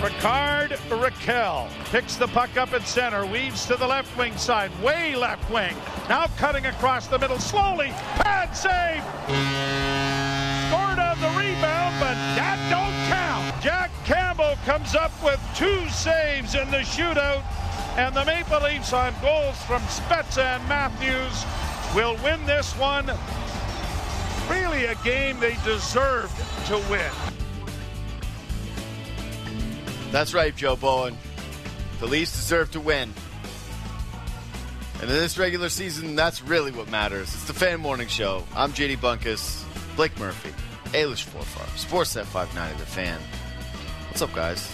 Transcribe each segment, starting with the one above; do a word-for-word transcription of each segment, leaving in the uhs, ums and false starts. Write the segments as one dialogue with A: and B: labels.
A: Ricard Raquel picks the puck up at center, weaves to the left wing side, way left wing. Now cutting across the middle slowly. Pad save. Scored on the rebound, but that don't count. Jack Campbell comes up with two saves in the shootout, and the Maple Leafs on goals from Spezza and Matthews will win this one. Really a game they deserved to win.
B: That's right, Joe Bowen. The Leafs deserve to win. And in this regular season, that's really what matters. It's the Fan Morning Show. I'm J D Bunkus, Blake Murphy, Ailish Forfar, Sportsnet five ninety, The Fan. What's up, guys?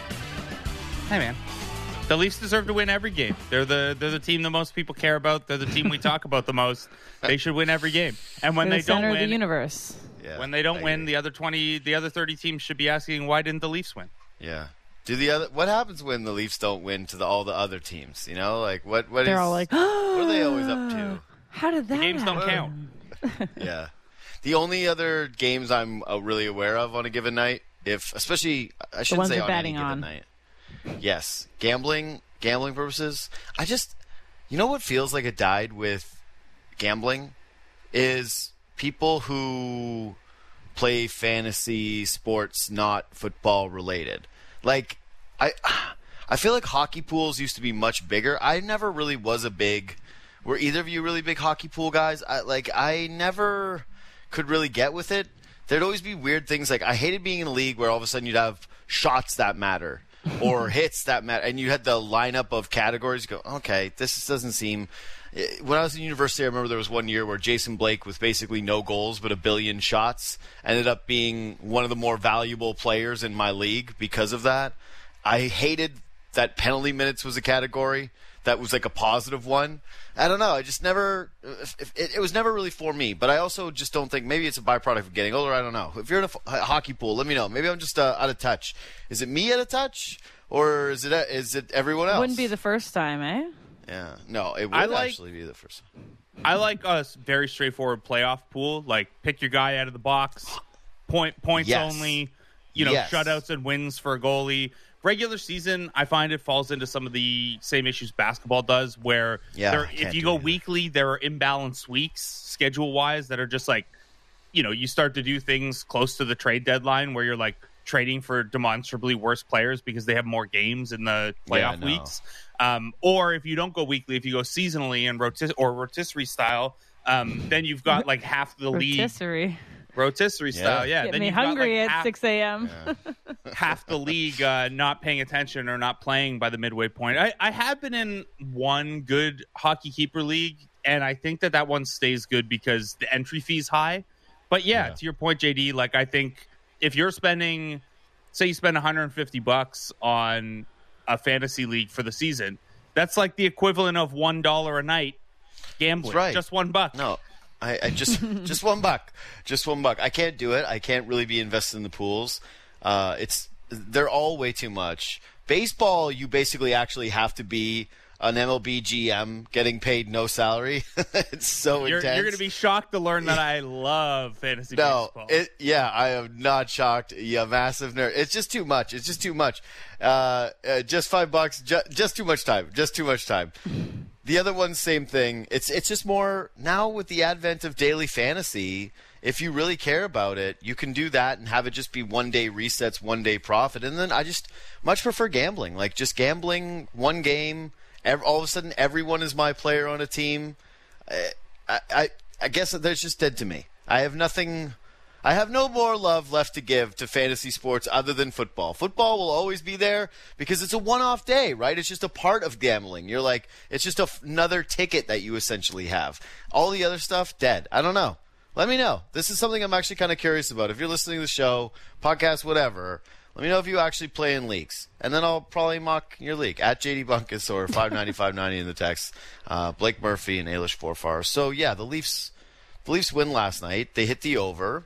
C: Hey, man. The Leafs deserve to win every game. They're the they're the team that most people care about. They're the team we talk about the most. They should win every game. And when
D: they're
C: they
D: the center
C: don't win,
D: of the universe.
B: Yeah,
C: when they don't
B: I
C: win,
B: agree.
C: the other twenty, the other thirty teams should be asking, why didn't the Leafs win?
B: Yeah. Do the other? What happens when the Leafs don't win to the, all the other teams? You know, like what? What
D: They're
B: is?
D: all like,
B: what are they always up to?
D: How did that
C: The games don't
D: happen?
C: count.
B: Yeah. The only other games I'm uh, really aware of on a given night, if especially I shouldn't
D: ones
B: say
D: you're
B: on any
D: betting
B: given
D: on.
B: night. Yes, gambling, gambling purposes. I just, you know, what feels like it died with gambling is people who play fantasy sports not football related. Like I, I feel like hockey pools used to be much bigger. I never really was a big. Were either of you really big hockey pool guys? I, like I never could really get with it. There'd always be weird things. Like I hated being in a league where all of a sudden you'd have shots that matter or hits that matter, and you had the lineup of categories. You go, okay, this doesn't seem. When I was in university, I remember there was one year where Jason Blake, with basically no goals but a billion shots, ended up being one of the more valuable players in my league because of that. I hated that penalty minutes was a category that was like a positive one. I don't know. I just never – it, it was never really for me. But I also just don't think – maybe it's a byproduct of getting older. I don't know. If you're in a, f- a hockey pool, let me know. Maybe I'm just uh, out of touch. Is it me out of touch, or is it is it everyone else?
D: Wouldn't be the first time, eh?
B: Yeah. No, it would
C: I like-
B: actually be the first time.
C: I like a very straightforward playoff pool. Like, pick your guy out of the box, point points
B: Yes.
C: only, you know,
B: Yes.
C: shutouts and wins for a goalie. Regular season, I find it falls into some of the same issues basketball does, where
B: Yeah,
C: there,
B: I
C: if
B: can't
C: you
B: do
C: go
B: either.
C: weekly, there are imbalanced weeks schedule-wise that are just like, you know, you start to do things close to the trade deadline where you're like trading for demonstrably worse players because they have more games in the
B: Yeah,
C: playoff
B: no.
C: weeks. Um, or if you don't go weekly, if you go seasonally and rotis- or rotisserie style, um, then you've got like half the league
D: Rotisserie.
C: rotisserie
B: Yeah.
C: style. Yeah,
D: Get
C: then
D: me
C: you've got,
D: hungry
C: like,
D: at
C: half,
D: six a.m.
C: half the league uh, not paying attention or not playing by the midway point. I, I have been in one good hockey keeper league, and I think that that one stays good because the entry fee's high. But yeah,
B: Yeah.
C: to your point, J D, like I think if you're spending, say you spend one hundred fifty bucks on a fantasy league for the season, that's like the equivalent of one dollar a night gambling.
B: That's right.
C: Just one buck.
B: No, I, I just just one buck, just one buck. I can't do it. I can't really be invested in the pools. Uh, it's they're all way too much. Baseball, you basically actually have to be an M L B G M getting paid no salary. It's so
C: You're,
B: intense.
C: you're going to be shocked to learn that I love fantasy
B: No,
C: baseball.
B: it, yeah, I am not shocked. Yeah, massive nerd. It's just too much. It's just too much. Uh, uh, just five bucks. Ju- just too much time. Just too much time. The other one, same thing. It's it's just more now with the advent of daily fantasy. If you really care about it, you can do that and have it just be one day resets, one day profit. And then I just much prefer gambling. Like just gambling one game. Every, all of a sudden, everyone is my player on a team. I, I I guess that's just dead to me. I have nothing. I have no more love left to give to fantasy sports other than football. Football will always be there because it's a one-off day, right? It's just a part of gambling. You're like, it's just a, another ticket that you essentially have. All the other stuff, dead. I don't know. Let me know. This is something I'm actually kind of curious about. If you're listening to the show, podcast, whatever, let me know if you actually play in leagues. And then I'll probably mock your league at J D Bunkus or five ninety, five ninety in the text. Uh, Blake Murphy and Ailish Forfar. So, yeah, the Leafs, the Leafs win last night. They hit the over.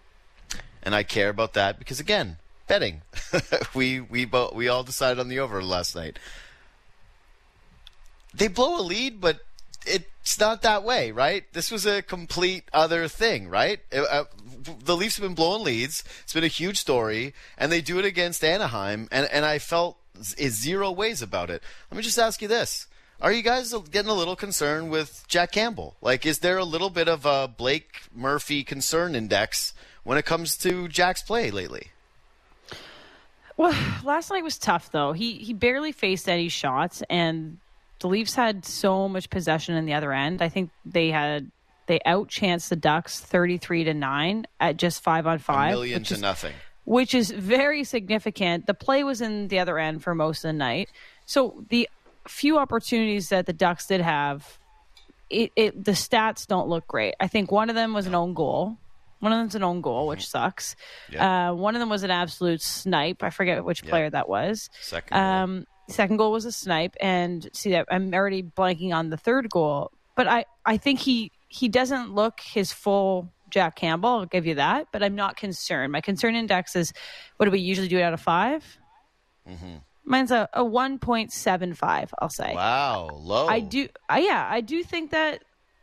B: And I care about that because, again, betting. we we bo- we all decided on the over last night. They blow a lead, but it's not that way, right? This was a complete other thing, right? Uh, the Leafs have been blowing leads. It's been a huge story, and they do it against Anaheim, and, and I felt zero ways about it. Let me just ask you this. Are you guys getting a little concerned with Jack Campbell? Like, is there a little bit of a Blake Murphy concern index when it comes to Jack's play lately?
D: Well, last night was tough, though. He he barely faced any shots, and the Leafs had so much possession in the other end. I think they had they outchanced the Ducks thirty-three to nine at just five on five.
B: A million to
D: is,
B: nothing.
D: Which is very significant. The play was in the other end for most of the night. So the few opportunities that the Ducks did have, it, it the stats don't look great. I think one of them was an own goal. One of them's an own goal, which sucks. Yeah. Uh, one of them was an absolute snipe. I forget which player yeah. that was.
B: Second goal.
D: Um, second goal was a snipe. And see that I'm already blanking on the third goal. But I, I think he, he doesn't look his full Jack Campbell. I'll give you that. But I'm not concerned. My concern index is, what do we usually do it out of five? Mm-hmm. Mine's a, a one point seven five, I'll say.
B: Wow, low.
D: I do, I, yeah, I do think that...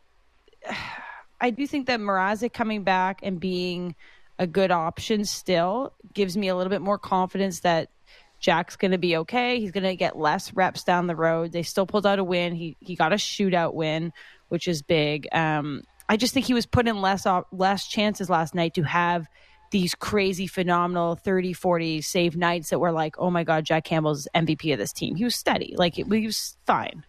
D: I do think that Mrazek coming back and being a good option still gives me a little bit more confidence that Jack's going to be okay. He's going to get less reps down the road. They still pulled out a win. He he got a shootout win, which is big. Um, I just think he was put in less less chances last night to have these crazy, phenomenal thirty, forty save nights that were like, oh my God, Jack Campbell's M V P of this team. He was steady. Like, it, he was fine.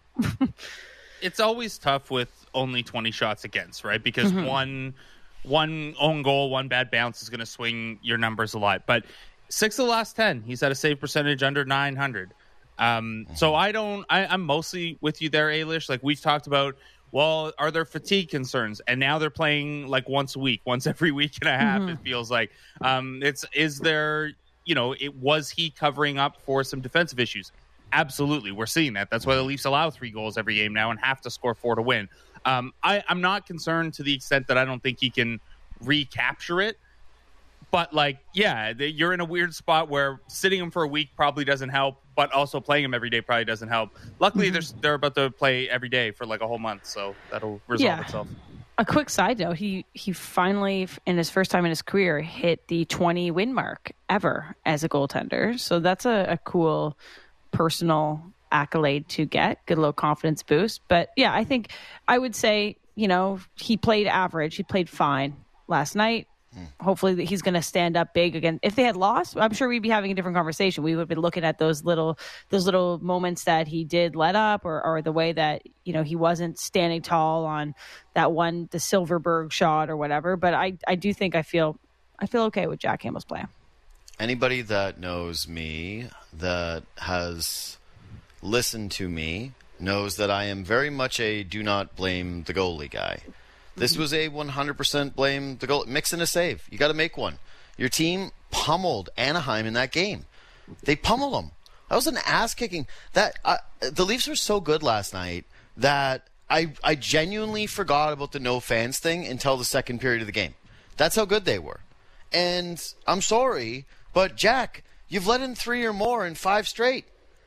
C: It's always tough with only twenty shots against, right? Because mm-hmm. one one own goal, one bad bounce is going to swing your numbers a lot. But six of the last ten, he's at a save percentage under nine hundred. Um, mm-hmm. So I don't, I, I'm mostly with you there, Ailish. Like, we've talked about, well, are there fatigue concerns? And now they're playing like once a week, once every week and a half, mm-hmm. it feels like. Um, it's, is there, you know, it was he covering up for some defensive issues? Absolutely, we're seeing that. That's why the Leafs allow three goals every game now and have to score four to win. Um, I, I'm not concerned to the extent that I don't think he can recapture it. But, like, yeah, you're in a weird spot where sitting him for a week probably doesn't help, but also playing him every day probably doesn't help. Luckily, mm-hmm. they're, they're about to play every day for, like, a whole month, so that'll resolve
D: yeah.
C: itself.
D: A quick side note, he, he finally, in his first time in his career, hit the twenty win mark ever as a goaltender. So that's a, a cool personal accolade to get, good little confidence boost. But yeah, I think I would say, you know, he played average. He played fine last night. Mm. Hopefully he's going to stand up big again. If they had lost, I'm sure we'd be having a different conversation. We would be looking at those little, those little moments that he did let up, or, or the way that, you know, he wasn't standing tall on that one, the Silverberg shot or whatever. But I, I do think I feel, I feel okay with Jack Campbell's play. Anybody
B: that knows me, that has listened to me, knows that I am very much a do not blame the goalie guy. This was a one hundred percent blame the goal. Mix in a save. You got to make one. Your team pummeled Anaheim in that game. They pummeled them. That was an ass kicking. That uh, the Leafs were so good last night that I I genuinely forgot about the no fans thing until the second period of the game. That's how good they were. And I'm sorry, but Jack, you've let in three or more in five straight.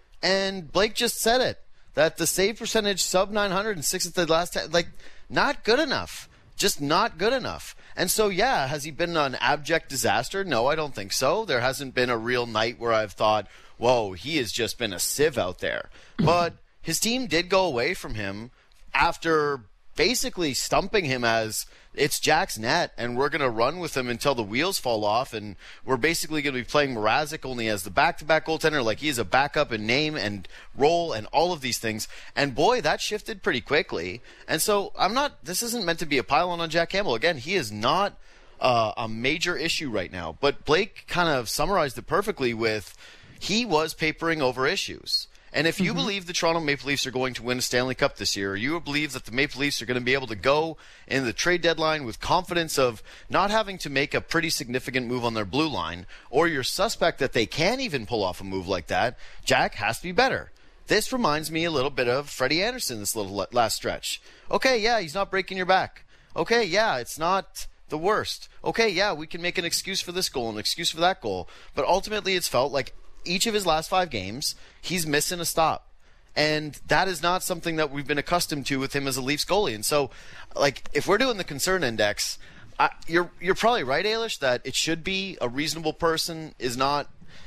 B: And Blake just said it, that the save percentage sub nine hundred and six at the last ten, like, not good enough. Just not good enough. And so, yeah, has he been an abject disaster? No, I don't think so. There hasn't been a real night where I've thought, whoa, he has just been a sieve out there. But his team did go away from him after basically stumping him as it's Jack's net, and we're going to run with him until the wheels fall off, and we're basically going to be playing Mrazek only as the back-to-back goaltender, like he is a backup in name and role and all of these things. And boy, that shifted pretty quickly. And so I'm not, this isn't meant to be a pile-on on Jack Campbell. Again, he is not uh, a major issue right now. But Blake kind of summarized it perfectly with he was papering over issues. And if you mm-hmm. believe the Toronto Maple Leafs are going to win a Stanley Cup this year, or you believe that the Maple Leafs are going to be able to go in the trade deadline with confidence of not having to make a pretty significant move on their blue line, or you're suspect that they can even pull off a move like that, Jack has to be better. This reminds me a little bit of Freddie Anderson this little last stretch. Okay, yeah, he's not breaking your back. Okay, yeah, it's not the worst. Okay, yeah, we can make an excuse for this goal, an excuse for that goal. But ultimately it's felt like each of his last five games, he's missing a stop. And that is not something that we've been accustomed to with him as a Leafs goalie. And so, like, if we're doing the concern index, I, you're you're probably right, Ailish, that it should be a reasonable person is not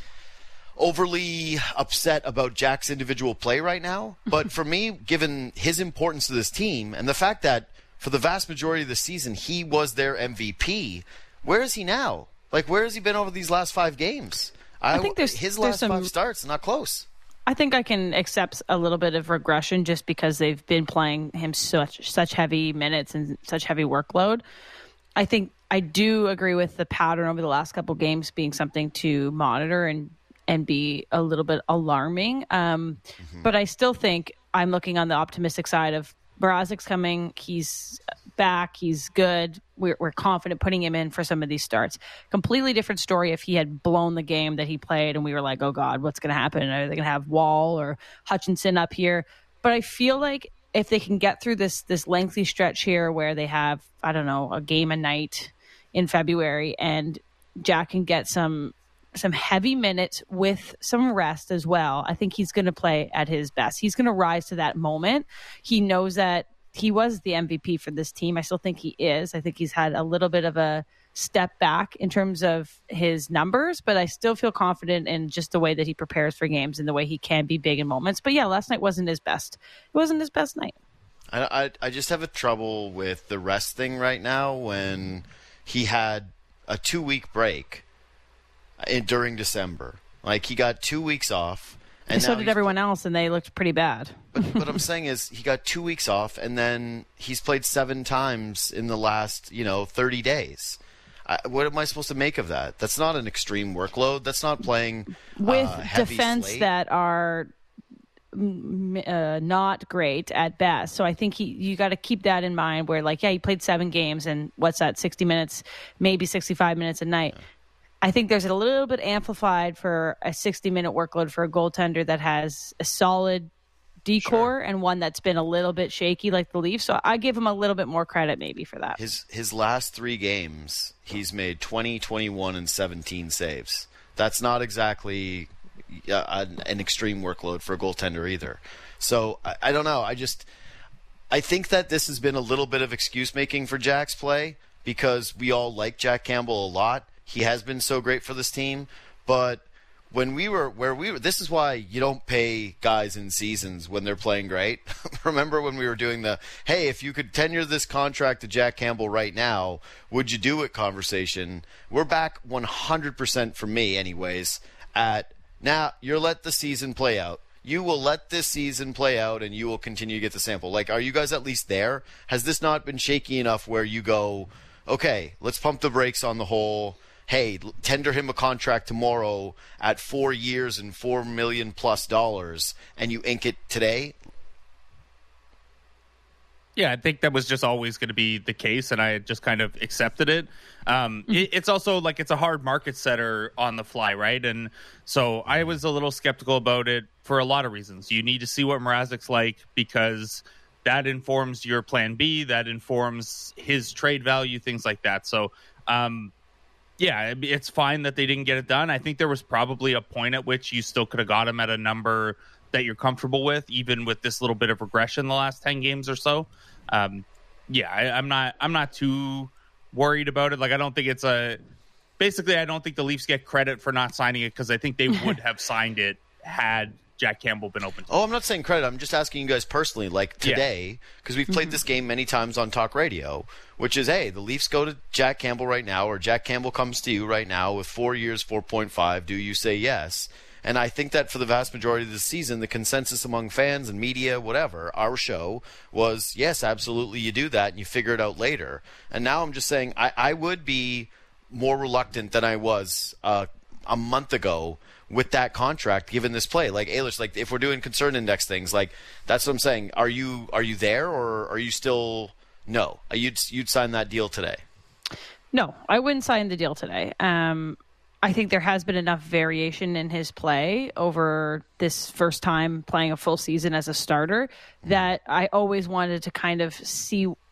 B: overly upset about Jack's individual play right now. But for me, given his importance to this team and the fact that for the vast majority of the season he was their M V P, where is he now? Like, where has he been over these last five games? I,
D: I think there's
B: his
D: there's
B: last
D: some,
B: five starts, not close.
D: I think I can accept a little bit of regression just because they've been playing him such such heavy minutes and such heavy workload. I think I do agree with the pattern over the last couple games being something to monitor and and be a little bit alarming. Um, mm-hmm. But I still think I'm looking on the optimistic side of Mrazek's coming. He's back. He's good. We're, we're confident putting him in for some of these starts. Completely different story if he had blown the game that he played and we were like, oh, God, what's going to happen? Are they going to have Wall or Hutchinson up here? But I feel like if they can get through this this lengthy stretch here where they have, I don't know, a game a night in February and Jack can get some some heavy minutes with some rest as well, I think he's going to play at his best. He's going to rise to that moment. He knows that he was the M V P for this team. I still think he is. I think he's had a little bit of a step back in terms of his numbers, but I still feel confident in just the way that he prepares for games and the way he can be big in moments. But yeah, last night wasn't his best. It wasn't his best night.
B: I, I, I just have a trouble with the rest thing right now when he had a two-week break in, during December. Like, he got two weeks off. And,
D: and so did everyone else, and they looked pretty bad.
B: But what I'm saying is he got two weeks off, and then he's played seven times in the last, you know, thirty days. I, what am I supposed to make of that? That's not an extreme workload. That's not playing
D: with
B: uh, heavy
D: defense
B: slate.
D: that are uh, not great at best. So I think he, you got to keep that in mind. Where like, yeah, he played seven games, and what's that? sixty minutes, maybe sixty-five minutes a night. Yeah. I think there's a little bit amplified for a sixty-minute workload for a goaltender that has a solid decor sure. and one that's been a little bit shaky like the Leafs. So I give him a little bit more credit maybe for that.
B: His his last three games, he's made twenty, twenty-one, and seventeen saves. That's not exactly uh, an, an extreme workload for a goaltender either. So I, I don't know. I just I think that this has been a little bit of excuse making for Jack's play because we all like Jack Campbell a lot. He has been so great for this team, but when we were where we were, this is why you don't pay guys in seasons when they're playing great. Remember when we were doing the, hey, if you could tenure this contract to Jack Campbell right now, would you do it conversation? We're back one hundred percent for me anyways at now you're let the season play out. You will let this season play out and you will continue to get the sample. Like, are you guys at least there? Has this not been shaky enough where you go, okay, let's pump the brakes on the whole, hey, tender him a contract tomorrow at four years and four million plus dollars, and you ink it today?
C: Yeah, I think that was just always going to be the case, and I had just kind of accepted it. Um, mm-hmm. it. It's also like it's a hard market setter on the fly, right? And so I was a little skeptical about it for a lot of reasons. You need to see what Mrazek's like because that informs your plan B, that informs his trade value, things like that. So, um, yeah, it's fine that they didn't get it done. I think there was probably a point at which you still could have got him at a number that you're comfortable with, even with this little bit of regression the last ten games or so. Um, yeah, I, I'm not I'm not too worried about it. Like, I don't think it's a basically I don't think the Leafs get credit for not signing it because I think they would have signed it had Jack Campbell been open to.
B: Oh, I'm not saying credit. I'm just asking you guys personally, like today, because yeah. we've played this game many times on Talk Radio, which is, hey, the Leafs go to Jack Campbell right now, or Jack Campbell comes to you right now with four years, four point five. Do you say yes? And I think that for the vast majority of the season, the consensus among fans and media, whatever, our show was, yes, absolutely, you do that, and you figure it out later. And now I'm just saying I, I would be more reluctant than I was uh, a month ago with that contract, given this play. Like, Ailish, like, if we're doing concern index things, like, that's what I'm saying. Are you are you there, or are you still no? You'd, you'd sign that deal today?
D: No, I wouldn't sign the deal today. Um I think there has been enough variation in his play over this first time playing a full season as a starter that I always wanted to kind of see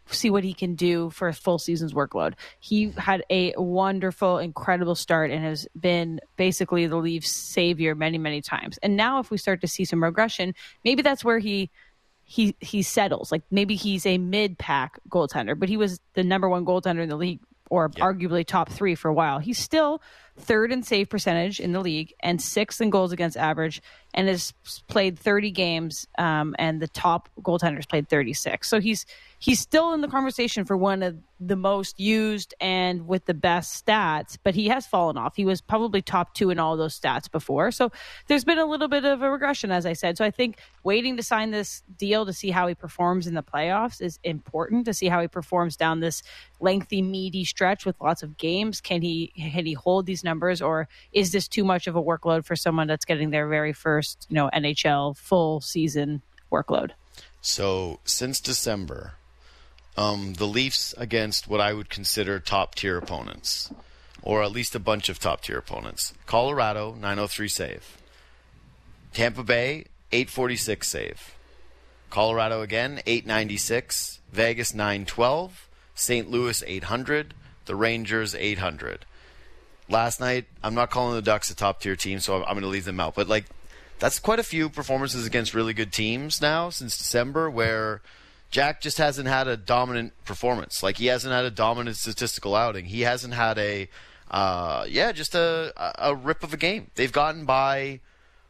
D: see what he can do for a full season's workload. He had a wonderful, incredible start and has been basically the Leafs' savior many, many times. And now if we start to see some regression, maybe that's where he he he settles. Like maybe he's a mid-pack goaltender, but he was the number one goaltender in the league, or yep. arguably top three for a while. He's still third in save percentage in the league and sixth in goals against average, and has played thirty games, um, and the top goaltenders played thirty-six. So he's he's still in the conversation for one of the most used and with the best stats, but he has fallen off. He was probably top two in all those stats before. So there's been a little bit of a regression, as I said. So I think waiting to sign this deal to see how he performs in the playoffs is important, to see how he performs down this lengthy, meaty stretch with lots of games. Can he, can he hold these numbers, or is this too much of a workload for someone that's getting their very first, you know, N H L full season workload?
B: So since December, um, the Leafs against what I would consider top tier opponents, or at least a bunch of top tier opponents: Colorado, nine oh three save; Tampa Bay, eight forty-six save; Colorado again, eight ninety-six; Vegas, nine twelve; Saint Louis, eight hundred; the Rangers, eight hundred. Last night, I'm not calling the Ducks a top tier team, so I'm, I'm going to leave them out. But like, that's quite a few performances against really good teams now since December, where Jack just hasn't had a dominant performance. Like, he hasn't had a dominant statistical outing. He hasn't had a, uh, yeah, just a, a rip of a game. They've gotten by,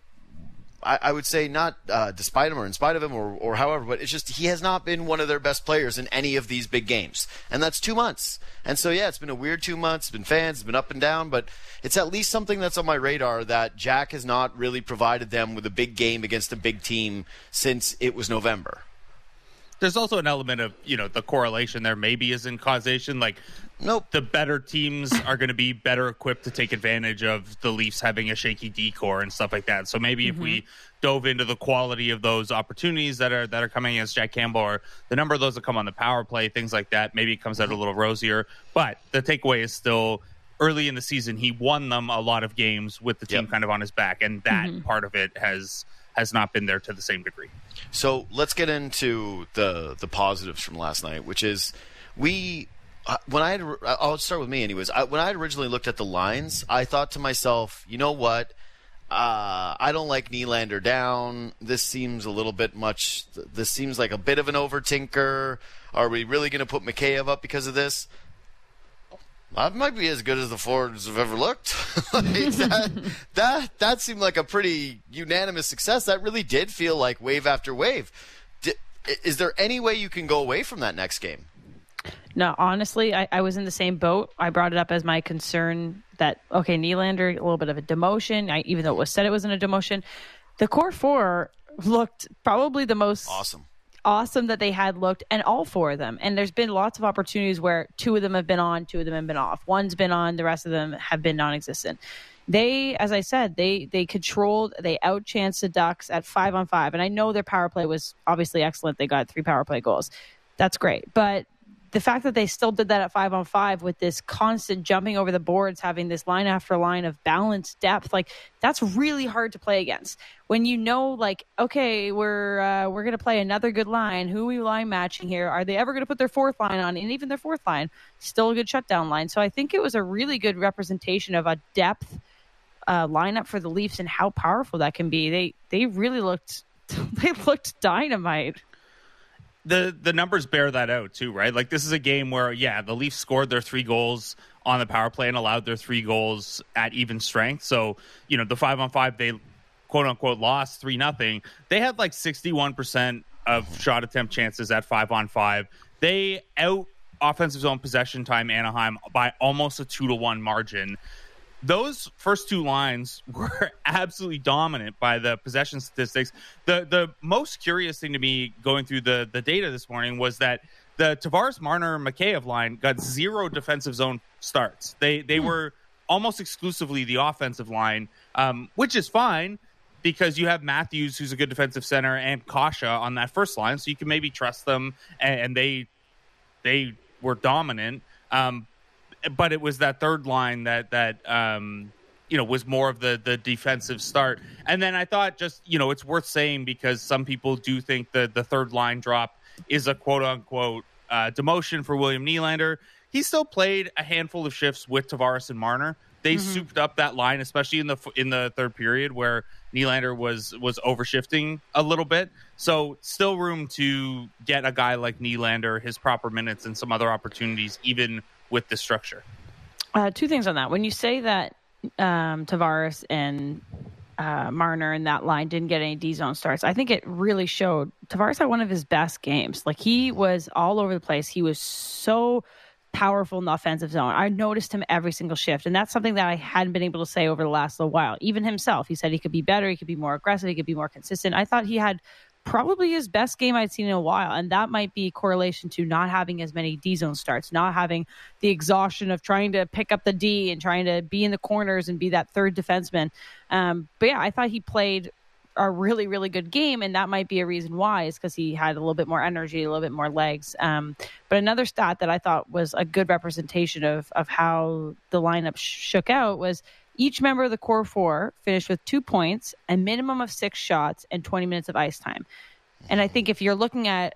B: I, I would say, not uh, despite him or in spite of him or, or however, but it's just he has not been one of their best players in any of these big games. And that's two months. And so, yeah, it's been a weird two months. It's been fans. It's been up and down. But it's at least something that's on my radar, that Jack has not really provided them with a big game against a big team since it was November.
C: There's also an element of, you know, the correlation there maybe isn't causation. Like,
B: nope.
C: The better teams are going to be better equipped to take advantage of the Leafs having a shaky D-core and stuff like that. So maybe mm-hmm. if we dove into the quality of those opportunities that are that are coming against Jack Campbell, or the number of those that come on the power play, things like that, maybe it comes out a little rosier. But the takeaway is still, early in the season, he won them a lot of games with the team yep. kind of on his back, and that mm-hmm. part of it has has not been there to the same degree.
B: So let's get into the the positives from last night, which is we uh, when I had I'll start with me anyways. I, when I had originally looked at the lines, I thought to myself, you know what? Uh, I don't like Nylander down. This seems a little bit much. This seems like a bit of an over-tinker. Are we really going to put Mikheyev up because of this? That might be as good as the Fords have ever looked. like that, that that seemed like a pretty unanimous success. That really did feel like wave after wave. Did, is there any way you can go away from that next game?
D: No, honestly, I, I was in the same boat. I brought it up as my concern that, okay, Nylander, a little bit of a demotion, I, even though it was said it wasn't a demotion. The core four looked probably the most
B: awesome.
D: awesome that they had looked, and all four of them. And there's been lots of opportunities where two of them have been on, two of them have been off. One's been on, the rest of them have been non-existent. They, as I said, they they controlled, they outchanced the Ducks at five on five. And I know their power play was obviously excellent. They got three power play goals. That's great. But the fact that they still did that at five on five with this constant jumping over the boards, having this line after line of balanced depth, like that's really hard to play against. When you know, like, okay, we're uh, we're going to play another good line. Who are we line matching here? Are they ever going to put their fourth line on? And even their fourth line, still a good shutdown line. So I think it was a really good representation of a depth uh, lineup for the Leafs and how powerful that can be. They they really looked they looked dynamite.
C: The the numbers bear that out too, right? Like, this is a game where, yeah, the Leafs scored their three goals on the power play and allowed their three goals at even strength. So, you know, the five on five, they quote unquote lost three nothing. They had like sixty-one percent of shot attempt chances at five on five. They out offensive zone possession time Anaheim by almost a two to one margin. Those first two lines were absolutely dominant by the possession statistics. The the most curious thing to me going through the, the data this morning was that the Tavares, Marner, Mikheyev line got zero defensive zone starts. They they hmm. were almost exclusively the offensive line, um, which is fine because you have Matthews, who's a good defensive center, and Kasha on that first line, so you can maybe trust them, and, and they they were dominant. Um, But it was that third line that that um, you know was more of the the defensive start. And then I thought, just you know, it's worth saying because some people do think that the third line drop is a quote unquote uh, demotion for William Nylander, he still played a handful of shifts with Tavares and Marner. They mm-hmm. souped up that line, especially in the in the third period where Nylander was was overshifting a little bit. So still room to get a guy like Nylander his proper minutes and some other opportunities, even with this structure.
D: Uh, two things on that. When you say that um, Tavares and uh, Marner and that line didn't get any D-zone starts, I think it really showed. Tavares had one of his best games. Like, he was all over the place. He was so powerful in the offensive zone. I noticed him every single shift, and that's something that I hadn't been able to say over the last little while. Even himself, he said he could be better, he could be more aggressive, he could be more consistent. I thought he had probably his best game I'd seen in a while, and that might be correlation to not having as many D-zone starts, not having the exhaustion of trying to pick up the D and trying to be in the corners and be that third defenseman. Um, but yeah, I thought he played a really, really good game, and that might be a reason why, is because he had a little bit more energy, a little bit more legs. Um, but another stat that I thought was a good representation of of how the lineup shook out was each member of the core four finished with two points, a minimum of six shots, and twenty minutes of ice time. And I think if you're looking at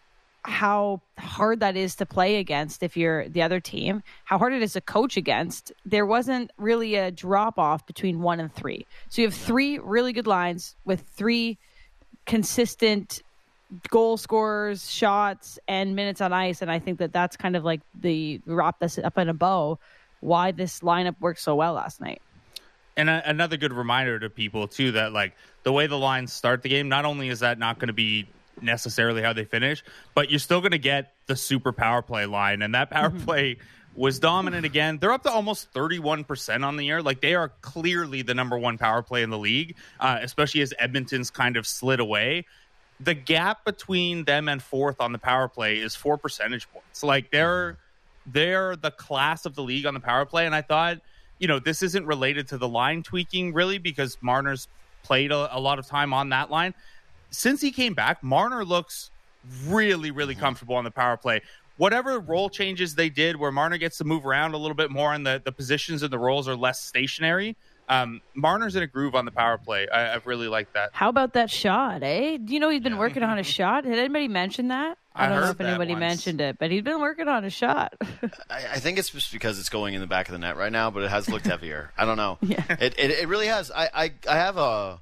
D: how hard that is to play against, if you're the other team, how hard it is to coach against, there wasn't really a drop off between one and three. So you have three really good lines with three consistent goal scorers, shots, and minutes on ice. And I think that that's kind of like the wrap this up in a bow, why this lineup worked so well last night.
C: And a, another good reminder to people too, that like the way the lines start the game, not only is that not going to be necessarily how they finish, but you're still going to get the super power play line, and that power mm-hmm. play was dominant again. They're up to almost thirty-one percent on the year. Like, they are clearly the number one power play in the league, uh, especially as Edmonton's kind of slid away. The gap between them and fourth on the power play is four percentage points. Like, they're they're the class of the league on the power play, and I thought, you know, this isn't related to the line tweaking really, because Marner's played a, a lot of time on that line. Since he came back, Marner looks really, really comfortable on the power play. Whatever role changes they did where Marner gets to move around a little bit more and the, the positions and the roles are less stationary, um, Marner's in a groove on the power play. I, I've really liked that.
D: How about that shot, eh? Do you know he's been yeah. working on a shot? Did anybody mention that? I, I don't know if anybody mentioned it, but he's been working on a shot.
B: I, I think it's just because it's going in the back of the net right now, but it has looked heavier. I don't know.
D: Yeah.
B: It, it it really has. I, I, I have a...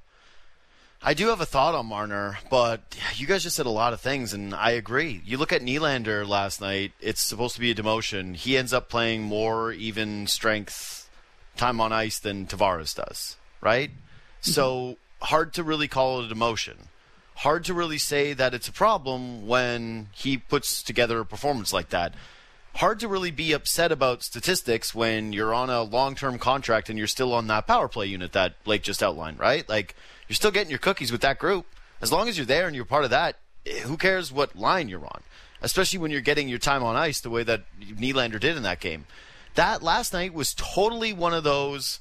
B: I do have a thought on Marner, but you guys just said a lot of things, and I agree. You look at Nylander last night, it's supposed to be a demotion. He ends up playing more even strength time on ice than Tavares does, right? Mm-hmm. So hard to really call it a demotion. Hard to really say that it's a problem when he puts together a performance like that. Hard to really be upset about statistics when you're on a long-term contract and you're still on that power play unit that Blake just outlined, right? Like, you're still getting your cookies with that group. As long as you're there and you're part of that, who cares what line you're on? Especially when you're getting your time on ice the way that Nylander did in that game. That last night was totally one of those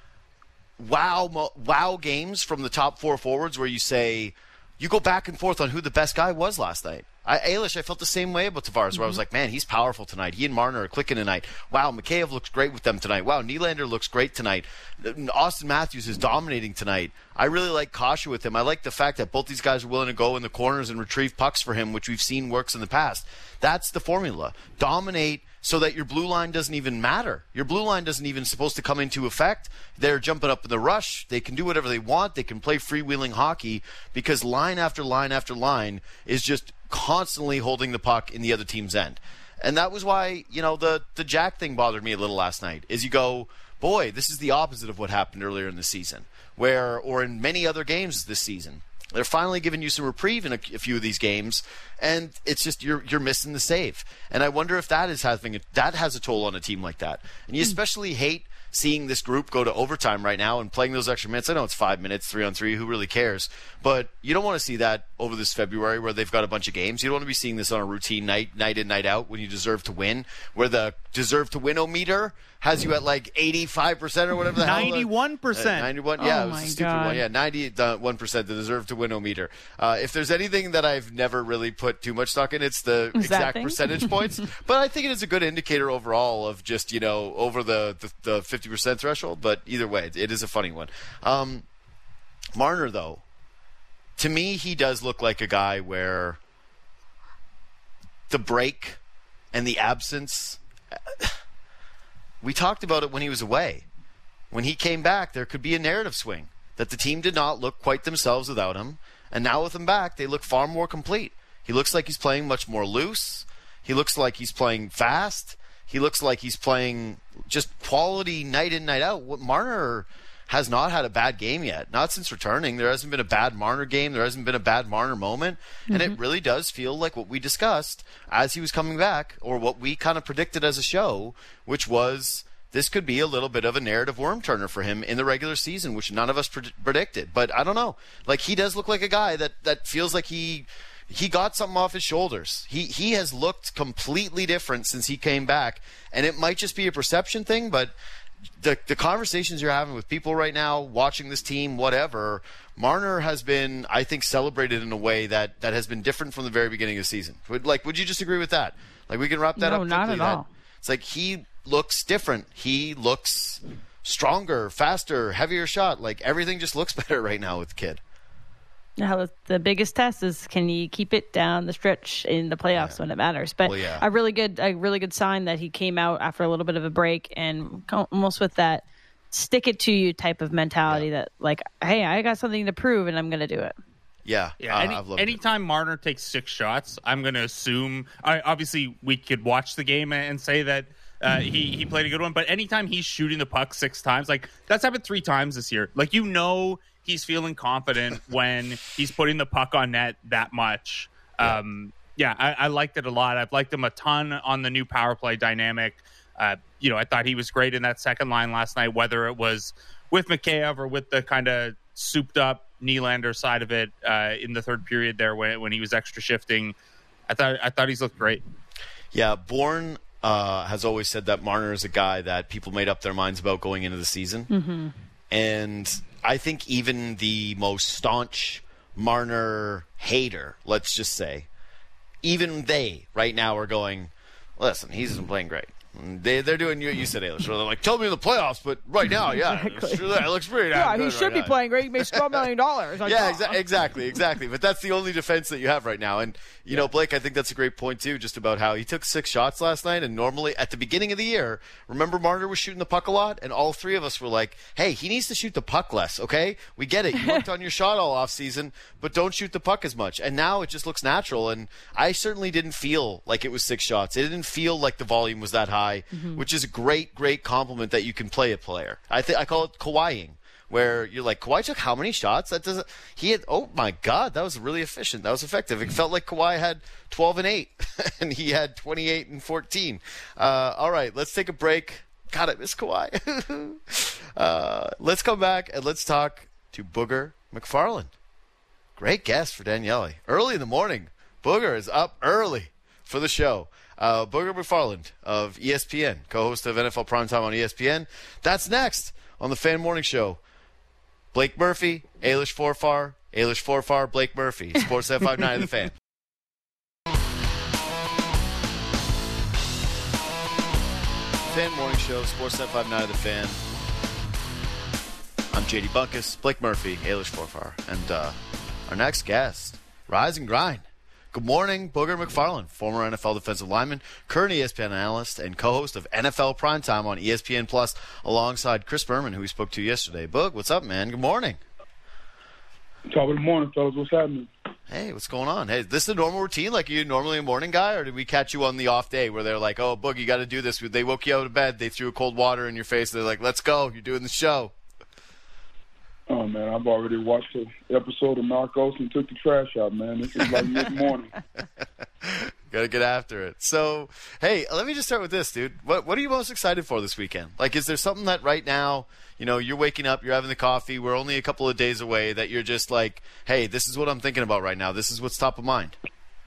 B: wow, wow games from the top four forwards where you say, you go back and forth on who the best guy was last night. I, Ailish, I felt the same way about Tavares, where mm-hmm. I was like, man, he's powerful tonight. He and Marner are clicking tonight. Wow, Mikheyev looks great with them tonight. Wow, Nylander looks great tonight. Austin Matthews is dominating tonight. I really like Kasha with him. I like the fact that both these guys are willing to go in the corners and retrieve pucks for him, which we've seen works in the past. That's the formula. Dominate so that your blue line doesn't even matter. Your blue line doesn't even supposed to come into effect. They're jumping up in the rush. They can do whatever they want. They can play freewheeling hockey because line after line after line is just constantly holding the puck in the other team's end. And that was why, you know, the, the Jack thing bothered me a little last night, is you go, boy, this is the opposite of what happened earlier in the season, where, or in many other games this season. They're finally giving you some reprieve in a, a few of these games, and it's just you're you're missing the save. And I wonder if that is having a, that has a toll on a team like that. And you especially hate seeing this group go to overtime right now and playing those extra minutes. I know it's five minutes, three on three. Who really cares? But you don't want to see that over this February where they've got a bunch of games. You don't want to be seeing this on a routine night, night in, night out when you deserve to win, where the deserve to win-o-meter has you at like eighty-five percent or whatever the hell.
C: ninety-one percent.
B: Uh, ninety-one, yeah,
D: oh
B: it was
D: my
B: a stupid
D: God.
B: one. Yeah, ninety-one percent the deserve to win-o-meter. Uh, if there's anything that I've never really put too much stock in, it's the
D: Is that
B: exact
D: thing?
B: percentage points. But I think it is a good indicator overall of just, you know, over the, the, the fifty percent threshold. But either way, it is a funny one. Um, Marner, though, to me, he does look like a guy where the break and the absence. We talked about it when he was away. When he came back, there could be a narrative swing that the team did not look quite themselves without him. And now with him back, they look far more complete. He looks like he's playing much more loose. He looks like he's playing fast. He looks like he's playing just quality night in, night out. What Marner has not had a bad game yet. Not since returning. There hasn't been a bad Marner game. There hasn't been a bad Marner moment. Mm-hmm. And it really does feel like what we discussed as he was coming back, or what we kind of predicted as a show, which was this could be a little bit of a narrative worm turner for him in the regular season, which none of us pred- predicted. But I don't know. Like, he does look like a guy that, that feels like he he got something off his shoulders. He he has looked completely different since he came back. And it might just be a perception thing, but The the conversations you're having with people right now, watching this team, whatever, Marner has been, I think, celebrated in a way that, that has been different from the very beginning of the season. Would like, would you just agree with that? Like, we can wrap that
D: no,
B: up quickly.
D: not at
B: that
D: all.
B: It's like he looks different. He looks stronger, faster, heavier shot. Like, everything just looks better right now with the kid.
D: Now, the biggest test is, can you keep it down the stretch in the playoffs yeah. when it matters? But
B: well, yeah.
D: a really good, a really good sign that he came out after a little bit of a break and almost with that stick it to you type of mentality yeah. that, like, hey, I got something to prove and I'm going to do it.
B: Yeah,
C: yeah.
B: Uh,
C: Any,
B: I've loved
C: anytime
B: it.
C: Marner takes six shots, I'm going to assume. I, obviously, we could watch the game and say that uh, he he played a good one. But anytime he's shooting the puck six times, like that's happened three times this year. Like, you know, he's feeling confident when he's putting the puck on net that much.
B: Yeah,
C: um, yeah I, I liked it a lot. I've liked him a ton on the new power play dynamic. Uh, you know, I thought he was great in that second line last night, whether it was with Mikheyev or with the kind of souped up Nylander side of it uh, in the third period there when when he was extra shifting. I thought I thought he's looked great.
B: Yeah, Bourne uh, has always said that Marner is a guy that people made up their minds about going into the season.
D: Mm-hmm.
B: And I think even the most staunch Marner hater, let's just say, even they right now are going, listen, he isn't playing great. They, they're doing you. You said Ayla. So they're like, tell me in the playoffs, but right now, yeah,
D: exactly.
B: it looks pretty.
D: Yeah, he
B: good
D: should
B: right
D: be
B: now.
D: playing great. He makes twelve million dollars. Like,
B: yeah,
D: oh.
B: exa- exactly, exactly. But that's the only defense that you have right now. And you yeah. know, Blake, I think that's a great point too, just about how he took six shots last night. And normally at the beginning of the year, remember Marner was shooting the puck a lot, and all three of us were like, "Hey, he needs to shoot the puck less." Okay, we get it. You worked on your shot all off season, but don't shoot the puck as much. And now it just looks natural. And I certainly didn't feel like it was six shots. It didn't feel like the volume was that high, mm-hmm. which is a great, great compliment that you can play a player. I think I call it Kawhiing, where you're like, Kawhi took how many shots? That doesn't. He had. Oh my God, that was really efficient. That was effective. It felt like Kawhi had twelve and eight, and he had twenty-eight and fourteen. Uh, all right, let's take a break. God, I miss Kawhi. uh, let's come back and let's talk to Booger McFarland. Great guest for Daniele. Early in the morning, Booger is up early for the show. Uh, Booger McFarland of E S P N, co-host of N F L Primetime on E S P N. That's next on the Fan Morning Show. Blake Murphy, Ailish Forfar, Ailish Forfar, Blake Murphy. Sports seven five nine of the Fan. Fan Morning Show, Sports seven five nine of the Fan. I'm J D Bunkus, Blake Murphy, Ailish Forfar, and uh, our next guest, Rise and Grind. Good morning, Booger McFarland, former N F L defensive lineman, current E S P N analyst, and co-host of N F L Primetime on E S P N Plus, alongside Chris Berman, who we spoke to yesterday. Boog, what's up, man? Good morning.
E: Top of the morning, fellas. What's happening?
B: Hey, what's going on? Hey, is this a normal routine? Like, are you normally a morning guy, or did we catch you on the off day where they're like, oh, Boog, you got to do this? They woke you out of bed, they threw cold water in your face, they're like, let's go, you're doing the show.
E: Oh, man, I've already watched the episode of Narcos and took the trash out, man. This is like mid-morning.
B: Got to get after it. So, hey, let me just start with this, dude. What what are you most excited for this weekend? Like, is there something that right now, you know, you're waking up, you're having the coffee, we're only a couple of days away, that you're just like, hey, this is what I'm thinking about right now. This is what's top of mind.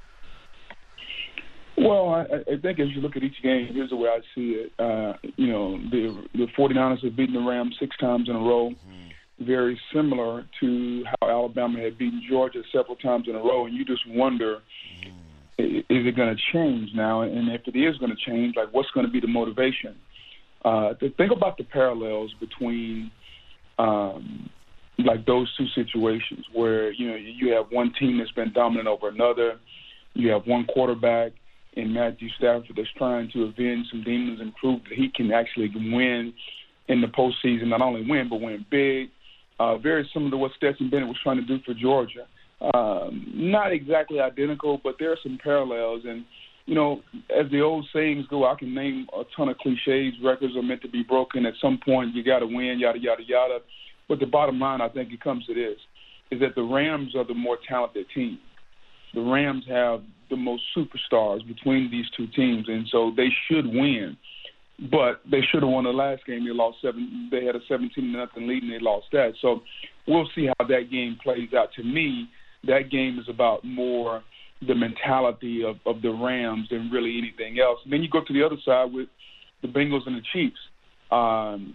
E: Well, I, I think as you look at each game, here's the way I see it. Uh, you know, the the 49ers have beaten the Rams six times in a row. Mm-hmm. Very similar to how Alabama had beaten Georgia several times in a row, and you just wonder, mm. is it going to change now? And if it is going to change, like, what's going to be the motivation? Uh, to think about the parallels between, um, like, those two situations where, you know, you have one team that's been dominant over another, you have one quarterback, in Matthew Stafford that's trying to avenge some demons and prove that he can actually win in the postseason, not only win, but win big. Uh, very similar to what Stetson Bennett was trying to do for Georgia. Um, not exactly identical, but there are some parallels. And, you know, as the old sayings go, I can name a ton of cliches. Records are meant to be broken. At some point, you got to win, yada, yada, yada. But the bottom line, I think it comes to this, is that the Rams are the more talented team. The Rams have the most superstars between these two teams, and so they should win. But they should have won the last game. They lost seven. They had a seventeen to nothing lead, and they lost that. So we'll see how that game plays out. To me, that game is about more the mentality of, of the Rams than really anything else. And then you go to the other side with the Bengals and the Chiefs. Um,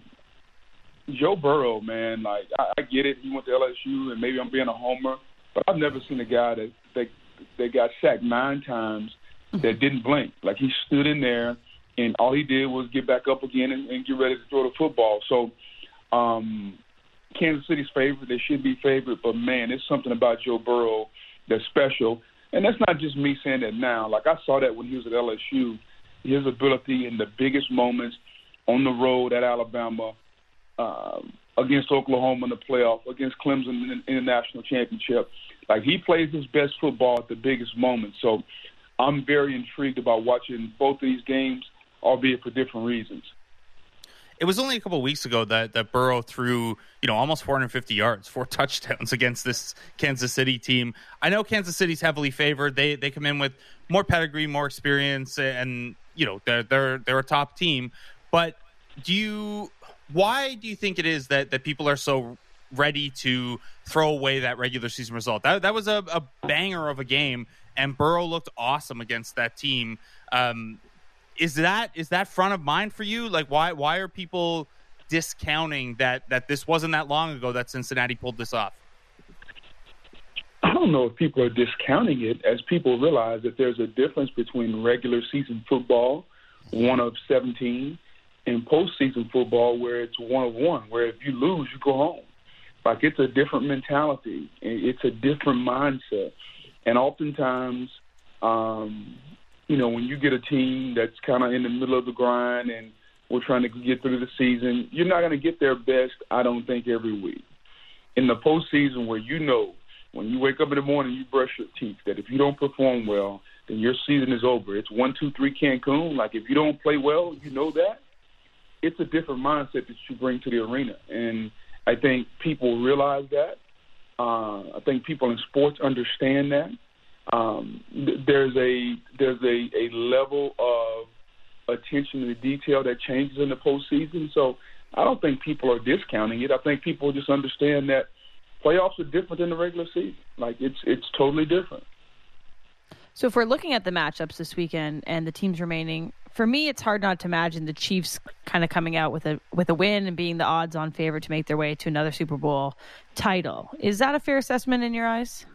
E: Joe Burrow, man, like I, I get it. He went to L S U, and maybe I'm being a homer, but I've never seen a guy that that, that got sacked nine times that didn't blink. Like he stood in there, and all he did was get back up again and, and get ready to throw the football. So um, Kansas City's favorite. They should be favorite, but, man, there's something about Joe Burrow that's special. And that's not just me saying that now. Like I saw that when he was at L S U, his ability in the biggest moments on the road at Alabama, um, against Oklahoma in the playoff, against Clemson in the national championship. Like he plays his best football at the biggest moments. So I'm very intrigued about watching both of these games, albeit for different reasons.
C: It was only a couple of weeks ago that, that Burrow threw, you know, almost four hundred fifty yards, four touchdowns against this Kansas City team. I know Kansas City's heavily favored. They they come in with more pedigree, more experience, and, you know, they're they're they're a top team. But do you why do you think it is that, that people are so ready to throw away that regular season result? That that was a, a banger of a game, and Burrow looked awesome against that team. Um, Is that is that front of mind for you? Like, why why are people discounting that, that this wasn't that long ago that Cincinnati pulled this off?
E: I don't know if people are discounting it, as people realize that there's a difference between regular season football, one of seventeen, and postseason football where it's one of one, where if you lose, you go home. Like, it's a different mentality. It's a different mindset. And oftentimes, um, you know, when you get a team that's kind of in the middle of the grind and we're trying to get through the season, you're not going to get their best, I don't think, every week. In the postseason, where you know when you wake up in the morning, you brush your teeth, that if you don't perform well, then your season is over. It's one, two, three Cancun. Like, if you don't play well, you know that. It's a different mindset that you bring to the arena. And I think people realize that. Uh, I think people in sports understand that. Um, there's a there's a, a level of attention to detail that changes in the postseason. So I don't think people are discounting it. I think people just understand that playoffs are different than the regular season. Like, it's it's totally different.
D: So if we're looking at the matchups this weekend and the teams remaining, for me, it's hard not to imagine the Chiefs kind of coming out with a with a win and being the odds-on favorite to make their way to another Super Bowl title. Is that a fair assessment in your eyes?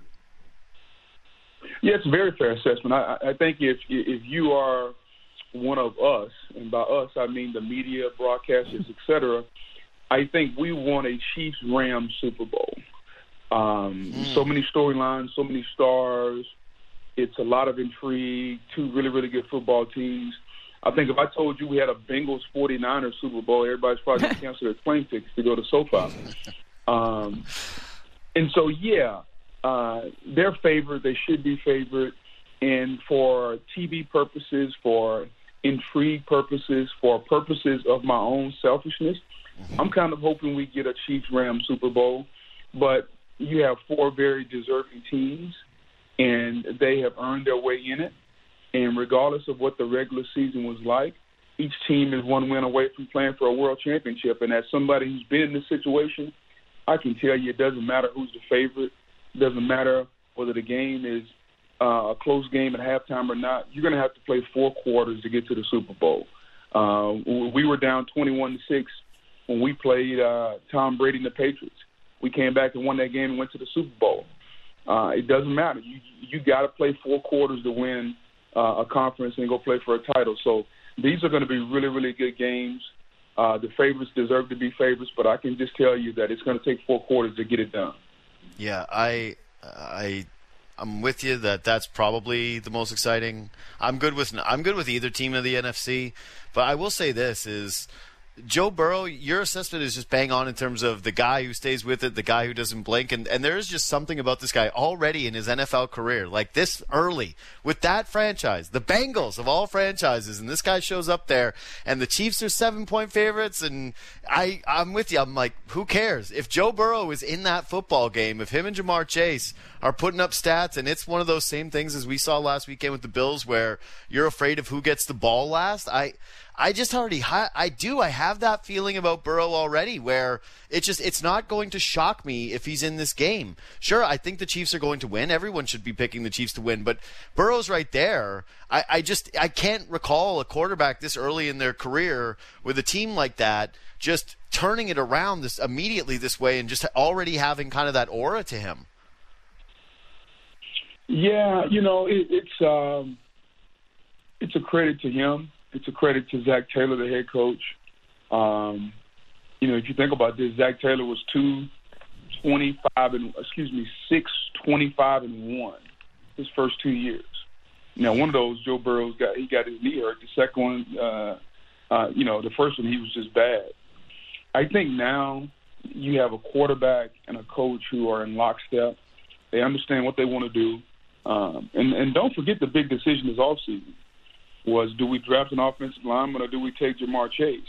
E: Yeah, it's a very fair assessment. I, I think if if you are one of us, and by us I mean the media, broadcasters, et cetera, I think we want a Chiefs-Rams Super Bowl. Um, mm. So many storylines, so many stars. It's a lot of intrigue, two really, really good football teams. I think if I told you we had a Bengals forty-niners Super Bowl, everybody's probably going to cancel their plane tickets to go to SoFi. Um, and so, yeah, uh, they're favored. They should be favored. And for T V purposes, for intrigue purposes, for purposes of my own selfishness, I'm kind of hoping we get a Chiefs-Rams Super Bowl. But you have four very deserving teams, and they have earned their way in it. And regardless of what the regular season was like, each team is one win away from playing for a world championship. And as somebody who's been in this situation, I can tell you it doesn't matter who's the favorite. It doesn't matter whether the game is uh, a close game at halftime or not. You're going to have to play four quarters to get to the Super Bowl. Uh, we were down twenty-one to six when we played uh, Tom Brady and the Patriots. We came back and won that game and went to the Super Bowl. Uh, it doesn't matter. You you got to play four quarters to win uh, a conference and go play for a title. So these are going to be really, really good games. Uh, the favorites deserve to be favorites, but I can just tell you that it's going to take four quarters to get it done.
B: Yeah, I I I'm with you that that's probably the most exciting. I'm good with I'm good with either team of the N F C, but I will say this is Joe Burrow, your assessment is just bang on in terms of the guy who stays with it, the guy who doesn't blink, and, and there is just something about this guy already in his N F L career, like this early, with that franchise, the Bengals of all franchises, and this guy shows up there, and the Chiefs are seven-point favorites, and I, I'm with you. I'm like, who cares? If Joe Burrow is in that football game, if him and Jamar Chase are putting up stats, and it's one of those same things as we saw last weekend with the Bills where you're afraid of who gets the ball last, I I just already, I do, I have that feeling about Burrow already where it just, it's not going to shock me if he's in this game. Sure, I think the Chiefs are going to win. Everyone should be picking the Chiefs to win, but Burrow's right there. I, I just, I can't recall a quarterback this early in their career with a team like that just turning it around this immediately this way and just already having kind of that aura to him.
E: Yeah, you know, it, it's um, it's a credit to him. It's a credit to Zach Taylor, the head coach. Um, you know, if you think about this, Zach Taylor was two twenty-five and excuse me, six twenty-five and one his first two years. Now, one of those, Joe Burrow's got he got his knee hurt. The second one, uh, uh, you know, the first one he was just bad. I think now you have a quarterback and a coach who are in lockstep. They understand what they want to do, um, and and don't forget the big decision this offseason was, do we draft an offensive lineman or do we take Jamar Chase?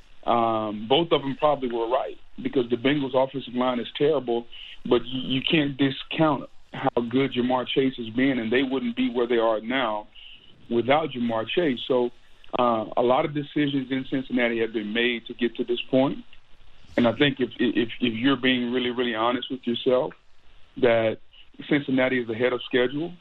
E: Um, both of them probably were right because the Bengals' offensive line is terrible, but you, you can't discount how good Jamar Chase has been, and they wouldn't be where they are now without Jamar Chase. So uh, a lot of decisions in Cincinnati have been made to get to this point, and I think if, if, if you're being really, really honest with yourself, that Cincinnati is ahead of schedule,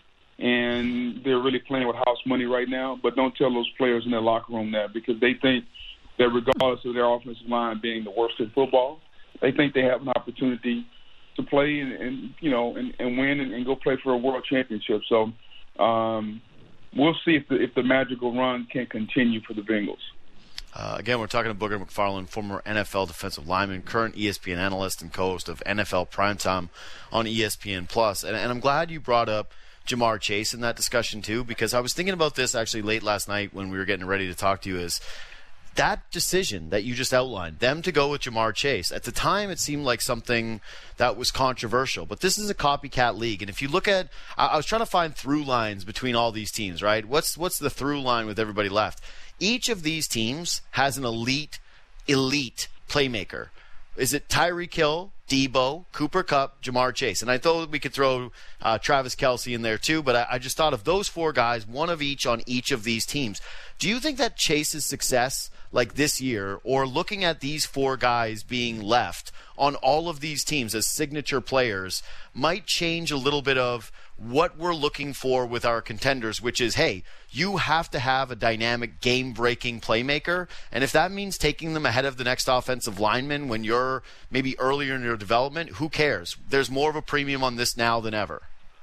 E: and they're really playing with house money right now. But don't tell those players in their locker room that, because they think that regardless of their offensive line being the worst in football, they think they have an opportunity to play and, and you know and, and win and, and go play for a world championship. So um, we'll see if the, if the magical run can continue for the Bengals.
B: Uh, again, we're talking to Booger McFarland, former N F L defensive lineman, current E S P N analyst, and co-host of N F L Primetime on E S P N Plus. And, and I'm glad you brought up Jamar Chase in that discussion too, because I was thinking about this actually late last night when we were getting ready to talk to you. Is that decision that you just outlined, them to go with Jamar Chase, at the time it seemed like something that was controversial, but this is a copycat league, and if you look at, I, I was trying to find through lines between all these teams, right? What's what's the through line with everybody left? Each of these teams has an elite, elite playmaker. Is it Tyreek Hill, Debo, Cooper Kupp, Jamar Chase? And I thought we could throw uh, Travis Kelce in there too, but I, I just thought of those four guys, one of each on each of these teams. Do you think that Chase's success, like this year, or looking at these four guys being left on all of these teams as signature players, might change a little bit of what we're looking for with our contenders, which is, hey, you have to have a dynamic, game-breaking playmaker, and if that means taking them ahead of the next offensive lineman when you're maybe earlier in your development, who cares? There's more of a premium on this now than ever.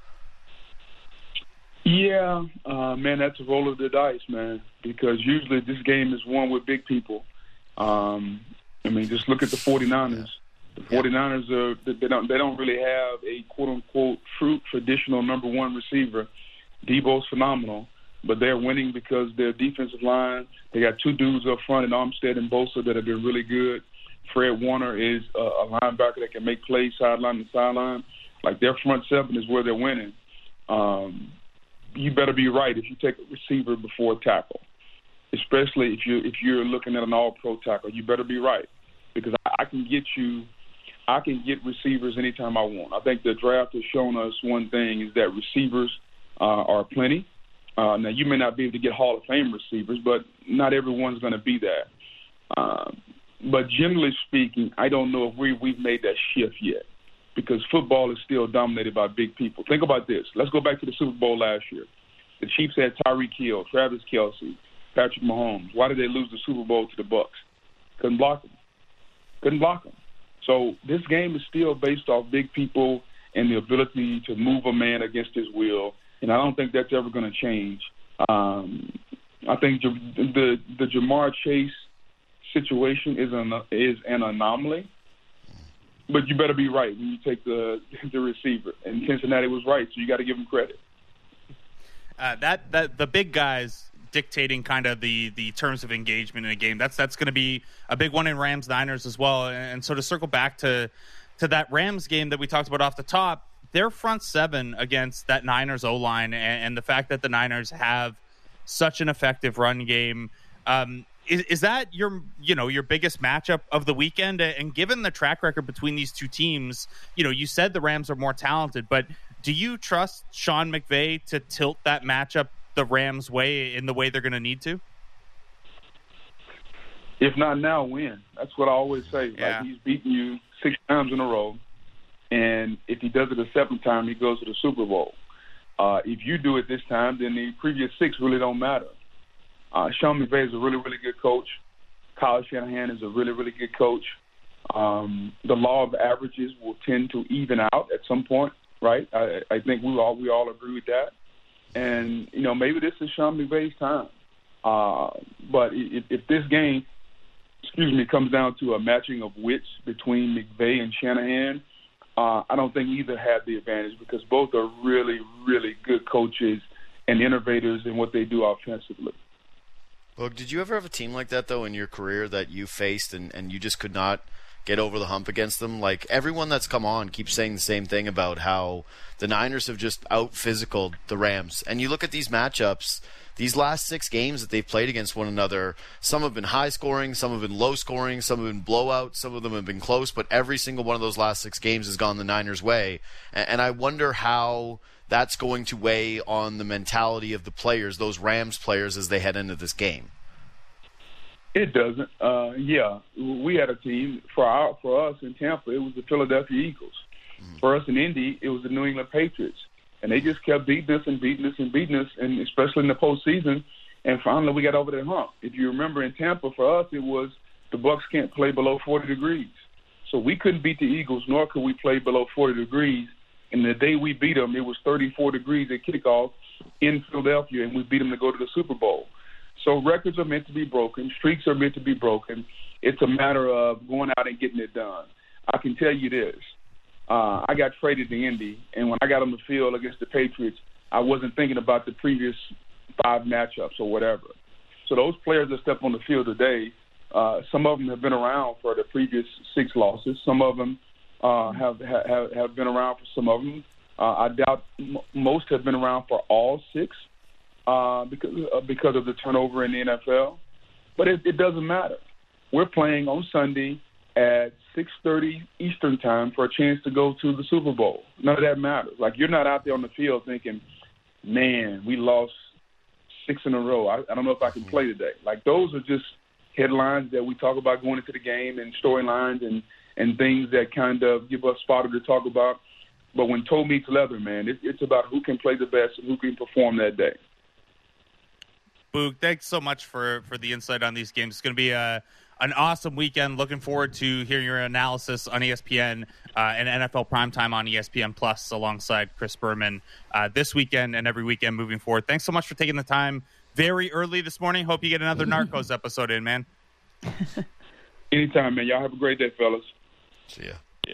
E: Yeah, uh, man, that's a roll of the dice, man, because usually this game is won with big people. Um, I mean, just look at the 49ers. The 49ers, are, they don't they don't really have a quote-unquote true traditional number one receiver. Debo's phenomenal, but they're winning because their defensive line, they got two dudes up front in Armstead and Bosa that have been really good. Fred Warner is a, a linebacker that can make plays sideline to sideline. Like, their front seven is where they're winning. Um, you better be right if you take a receiver before a tackle, especially if you're, if you're looking at an all-pro tackle. You better be right, because I, I can get you – I can get receivers anytime I want. I think the draft has shown us one thing, is that receivers uh, are plenty. Uh, now, you may not be able to get Hall of Fame receivers, but not everyone's going to be that. Uh, but generally speaking, I don't know if we, we've made that shift yet, because football is still dominated by big people. Think about this. Let's go back to the Super Bowl last year. The Chiefs had Tyreek Hill, Travis Kelce, Patrick Mahomes. Why did they lose the Super Bowl to the Bucs? Couldn't block them. Couldn't block them. So this game is still based off big people and the ability to move a man against his will, and I don't think that's ever going to change. Um, I think the the Jamar Chase situation is an is an anomaly, but you better be right when you take the the receiver. And Cincinnati was right, so you got to give them credit.
C: Uh, that that the big guys dictating kind of the the terms of engagement in a game. That's that's going to be a big one in Rams Niners as well. And so to circle back to to that Rams game that we talked about off the top, their front seven against that Niners O-line and, and the fact that the Niners have such an effective run game. Um, is, is that your you know your biggest matchup of the weekend? And given the track record between these two teams, you know you said the Rams are more talented, but do you trust Sean McVay to tilt that matchup the Rams' way in the way they're going to need to?
E: If not now, when? That's what I always say.
C: Yeah.
E: Like, he's beaten you six times in a row, and if he does it a seventh time, he goes to the Super Bowl. Uh, if you do it this time, then the previous six really don't matter. Uh, Sean McVay is a really, really good coach. Kyle Shanahan is a really, really good coach. Um, the law of averages will tend to even out at some point. Right, I, I think we all we all agree with that, and you know maybe this is Sean McVay's time. Uh, but if, if this game, excuse me, comes down to a matching of wits between McVay and Shanahan, uh, I don't think either have the advantage because both are really, really good coaches and innovators in what they do offensively.
B: Well, did you ever have a team like that though in your career that you faced and, and you just could not get over the hump against them? Like, everyone that's come on keeps saying the same thing about how the Niners have just out-physicaled the Rams. And you look at these matchups, these last six games that they've played against one another, some have been high-scoring, some have been low-scoring, some have been blowouts, some of them have been close, but every single one of those last six games has gone the Niners' way. And, and I wonder how that's going to weigh on the mentality of the players, those Rams players, as they head into this game.
E: It doesn't. Uh, yeah, we had a team for our for us in Tampa. It was the Philadelphia Eagles. Mm-hmm. For us in Indy, it was the New England Patriots, and they just kept beating us and beating us and beating us, and especially in the postseason. And finally, we got over that hump. If you remember, in Tampa, for us, it was the Bucs can't play below forty degrees, so we couldn't beat the Eagles, nor could we play below forty degrees. And the day we beat them, it was thirty-four degrees at kickoff in Philadelphia, and we beat them to go to the Super Bowl. So records are meant to be broken. Streaks are meant to be broken. It's a matter of going out and getting it done. I can tell you this. Uh, I got traded to Indy, and when I got on the field against the Patriots, I wasn't thinking about the previous five matchups or whatever. So those players that step on the field today, uh, some of them have been around for the previous six losses. Some of them uh, have, have have been around for some of them. Uh, I doubt m- most have been around for all six. Uh, because uh, because of the turnover in the N F L, but it, it doesn't matter. We're playing on Sunday at six thirty Eastern time for a chance to go to the Super Bowl. None of that matters. Like, you're not out there on the field thinking, man, we lost six in a row. I, I don't know if I can play today. Like, those are just headlines that we talk about going into the game and storylines and, and things that kind of give us fodder to talk about. But when toe meets leather, man, it, it's about who can play the best and who can perform that day.
C: Boog, thanks so much for, for the insight on these games. It's going to be a, an awesome weekend. Looking forward to hearing your analysis on E S P N uh, and N F L Primetime on E S P N Plus alongside Chris Berman uh, this weekend and every weekend moving forward. Thanks so much for taking the time very early this morning. Hope you get another Narcos episode in, man.
E: Anytime, man. Y'all have a great day, fellas.
B: See ya.
E: Yeah.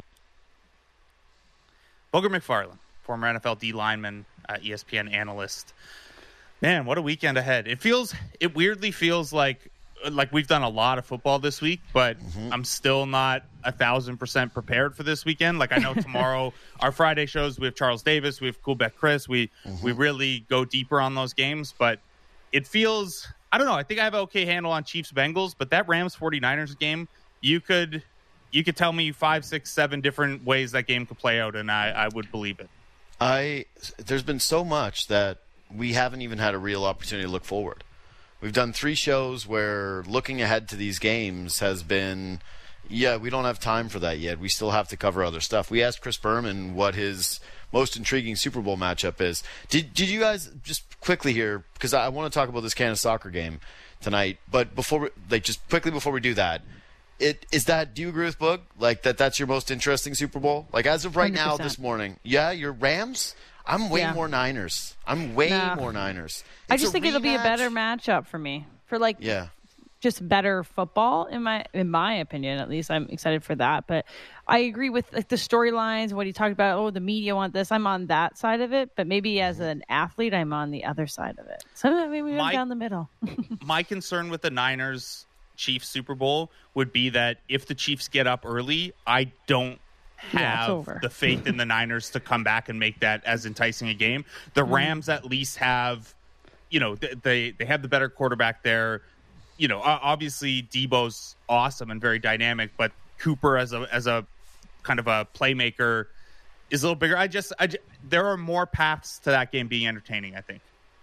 C: Booger McFarland, former N F L D lineman, uh, E S P N analyst. Man, what a weekend ahead. It feels, it weirdly feels like like we've done a lot of football this week, but mm-hmm. I'm still not a thousand percent prepared for this weekend. Like, I know tomorrow, our Friday shows, we have Charles Davis, we have Coolbeck Chris. We, mm-hmm. we really go deeper on those games, but it feels, I don't know. I think I have an okay handle on Chiefs Bengals, but that Rams 49ers game, you could, you could tell me five, six, seven different ways that game could play out, and I, I would believe it.
B: I, there's been so much that we haven't even had a real opportunity to look forward. We've done three shows where looking ahead to these games has been, yeah, we don't have time for that yet. We still have to cover other stuff. We asked Chris Berman what his most intriguing Super Bowl matchup is. Did did you guys, just quickly here, because I want to talk about this Canada soccer game tonight, but before, we, like, just quickly before we do that, it is that, do you agree with Boog? Like, that that's your most interesting Super Bowl? Like, as of right one hundred percent now this morning, yeah, your Rams? I'm way yeah. more Niners. I'm way
D: no.
B: more Niners. It's
D: I just think rematch. It'll be a better matchup for me. For like,
B: yeah.
D: just better football in my in my opinion. At least I'm excited for that. But I agree with like the storylines, what he talked about. Oh, the media want this. I'm on that side of it, but maybe as an athlete, I'm on the other side of it. So maybe I'm down the middle.
C: My concern with the Niners Chiefs Super Bowl would be that if the Chiefs get up early, I don't have yeah, the faith in the Niners to come back and make that as enticing a game. The Rams mm. at least have, you know, they they have the better quarterback there. You know, obviously Debo's awesome and very dynamic, but Cooper as a as a kind of a playmaker is a little bigger. I just, I just, there are more paths to that game being entertaining, I think.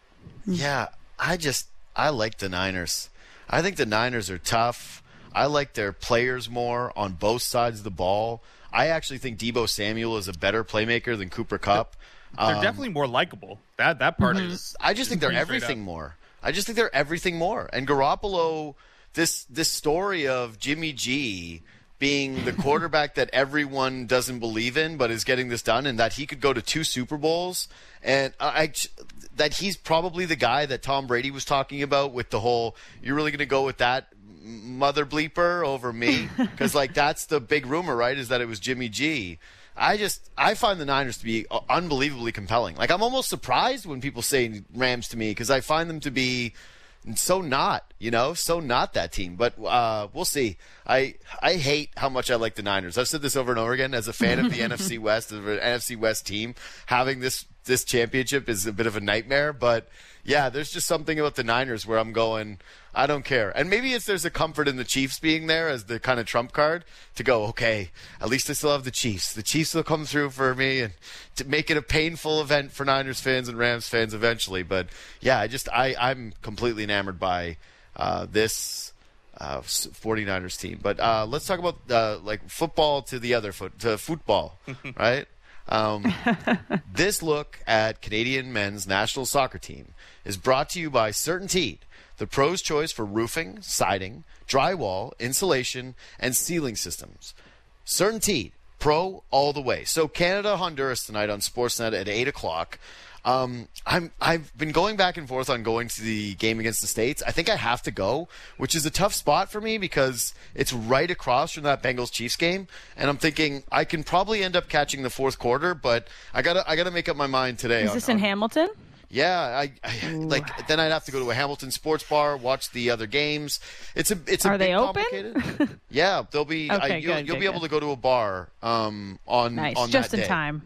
B: Yeah, I just I like the Niners. I think the Niners are tough. I like their players more on both sides of the ball. I actually think Deebo Samuel is a better playmaker than Cooper Kupp.
C: They're
B: um,
C: definitely more likable. That that part
B: mm-hmm.
C: is.
B: I just think they're everything more. I just think they're everything more. And Garoppolo, this this story of Jimmy G being the quarterback that everyone doesn't believe in, but is getting this done, and that he could go to two Super Bowls, and I, that he's probably the guy that Tom Brady was talking about with the whole, you're really going to go with that mother bleeper over me? Because, like, that's the big rumor, right, is that it was Jimmy G. I just, I find the Niners to be unbelievably compelling. Like, I'm almost surprised when people say Rams to me, because I find them to be so not, you know, so not that team. But uh, we'll see. I I hate how much I like the Niners. I've said this over and over again. As a fan of the N F C West, of an N F C West team, having this this championship is a bit of a nightmare. But yeah, there's just something about the Niners where I'm going, I don't care. And maybe it's there's a comfort in the Chiefs being there as the kind of trump card to go, okay, at least I still have the Chiefs. The Chiefs will come through for me and to make it a painful event for Niners fans and Rams fans eventually. But yeah, I just I, I'm completely enamored by uh, this uh, 49ers team. But uh, let's talk about uh, like football to the other foot to football, right? Um, this look at Canadian men's national soccer team is brought to you by CertainTeed, the pro's choice for roofing, siding, drywall, insulation, and ceiling systems. CertainTeed, pro all the way. So Canada, Honduras tonight on Sportsnet at eight o'clock. Um, I'm, I've been going back and forth on going to the game against the States. I think I have to go, which is a tough spot for me because it's right across from that Bengals-Chiefs game. And I'm thinking I can probably end up catching the fourth quarter, but I gotta I gotta make up my mind today.
D: Is
B: on,
D: this in
B: on,
D: Hamilton?
B: Yeah, I, I like. Then I'd have to go to a Hamilton sports bar, watch the other games. It's a it's a
D: Are
B: bit
D: they open?
B: complicated. Yeah, they'll be.
D: Okay,
B: I, you'll
D: good,
B: you'll
D: good,
B: be able
D: good.
B: to go to a bar um, on
D: Nice,
B: on
D: just
B: that
D: in
B: day.
D: time.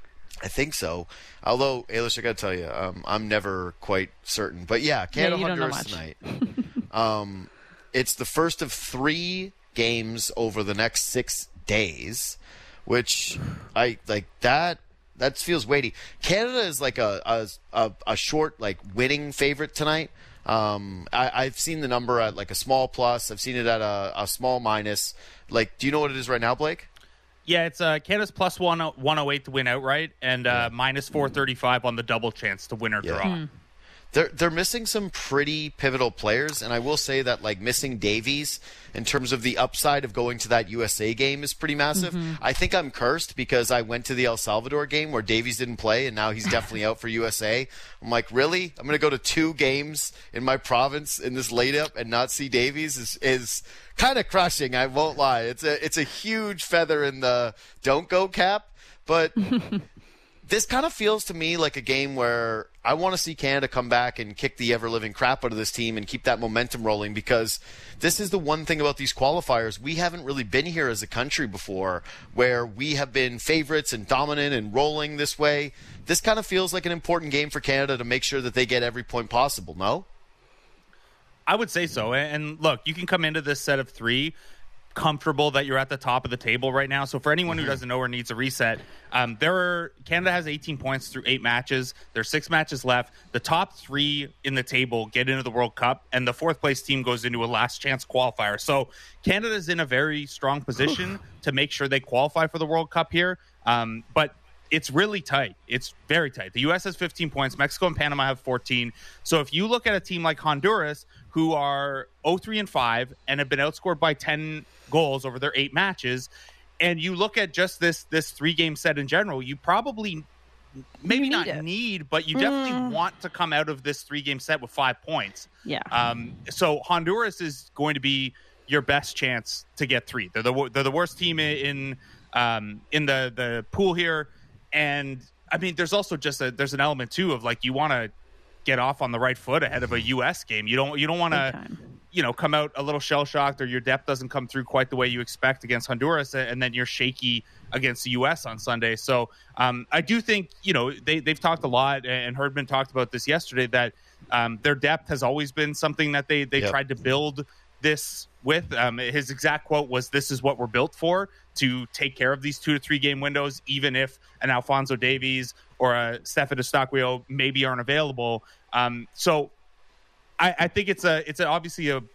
B: I think so. Although, Ailish, I got to tell you, um, I'm never quite certain. But yeah, Canada
D: yeah,
B: Honduras tonight. um, it's the first of three games over the next six days, which I like that. That feels weighty. Canada is like a a, a, a short like winning favorite tonight. Um, I, I've seen the number at like a small plus. I've seen it at a, a small minus. Like, do you know what it is right now, Blake?
C: Yeah, it's uh, Canada's plus one one oh eight to win outright, and uh, yeah. minus four thirty five on the double chance to win or
B: yeah.
C: draw.
D: Mm.
B: They're they're missing some pretty pivotal players, and I will say that like missing Davies in terms of the upside of going to that U S A game is pretty massive. Mm-hmm. I think I'm cursed because I went to the El Salvador game where Davies didn't play, and now he's definitely out for U S A. I'm like, really? I'm going to go to two games in my province in this late up and not see Davies is is kind of crushing. I won't lie. It's a it's a huge feather in the don't go cap, but. This kind of feels to me like a game where I want to see Canada come back and kick the ever-living crap out of this team and keep that momentum rolling, because this is the one thing about these qualifiers. We haven't really been here as a country before where we have been favorites and dominant and rolling this way. This kind of feels like an important game for Canada to make sure that they get every point possible, no?
C: I would say so. And look, you can come into this set of three comfortable that you're at the top of the table right now. So for anyone mm-hmm. who doesn't know or needs a reset, um, there are Canada has eighteen points through eight matches. There's six matches left. The top three in the table get into the World Cup, and the fourth place team goes into a last chance qualifier. So Canada's in a very strong position to make sure they qualify for the World Cup here. Um, but it's really tight. It's very tight. The U S has fifteen points. Mexico and Panama have fourteen. So if you look at a team like Honduras, who are oh three and five and have been outscored by ten goals over their eight matches, and you look at just this this three game set in general, you probably maybe
D: You
C: not
D: need it.
C: need, but you definitely
D: Mm.
C: want to come out of this three-game set with five points.
D: Yeah.
C: Um, so Honduras is going to be your best chance to get three. They're the wor- they're the worst team in in, um, in the the pool here, and I mean, there's also just a there's an element too of like you want to get off on the right foot ahead of a U S game. You don't you don't want
D: Big
C: to
D: time.
C: you know come out a little shell shocked, or your depth doesn't come through quite the way you expect against Honduras, and then you're shaky against the U S on Sunday. So um, I do think you know they they've talked a lot, and Herdman talked about this yesterday, that um, their depth has always been something that they they
B: Yep.
C: tried to build this with. Um, his exact quote was, "This is what we're built for, to take care of these two to three game windows, even if an Alphonso Davies or a Stefan Eustáquio maybe aren't available." Um, so I, I think it's a it's a, obviously a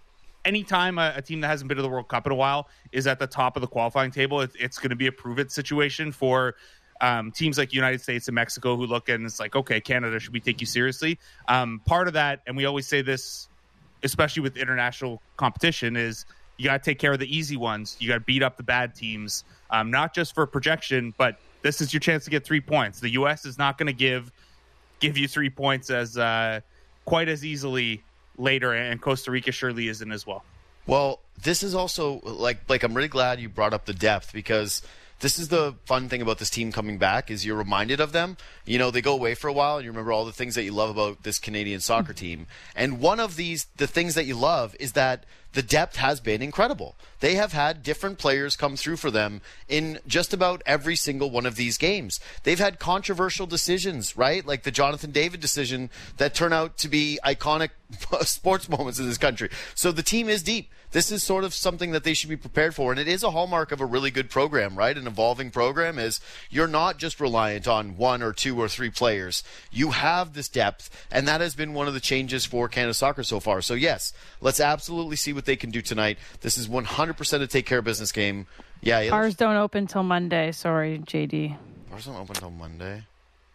C: anytime a, a team that hasn't been to the World Cup in a while is at the top of the qualifying table, it, it's going to be a prove it situation for um, teams like United States and Mexico, who look and it's like, okay, Canada, should we take you seriously? Um, part of that, and we always say this, especially with international competition, is you got to take care of the easy ones. You got to beat up the bad teams, um, not just for projection, but this is your chance to get three points. The U S is not going to give give you three points as uh, quite as easily later, and Costa Rica surely isn't as well.
B: Well, this is also like like I'm really glad you brought up the depth, because this is the fun thing about this team coming back is you're reminded of them. You know, they go away for a while and you remember all the things that you love about this Canadian soccer team. And one of these, the things that you love is that the depth has been incredible. They have had different players come through for them in just about every single one of these games. They've had controversial decisions, right? Like the Jonathan David decision that turn out to be iconic sports moments in this country. So the team is deep. This is sort of something that they should be prepared for. And it is a hallmark of a really good program, right? An evolving program is you're not just reliant on one or two or three players. You have this depth, and that has been one of the changes for Canada Soccer so far. So yes, let's absolutely see what they can do tonight. This is one hundred percent a take care of business game. Yeah, it
D: Ours don't open till Monday. Sorry, J D.
B: Ours don't open until Monday.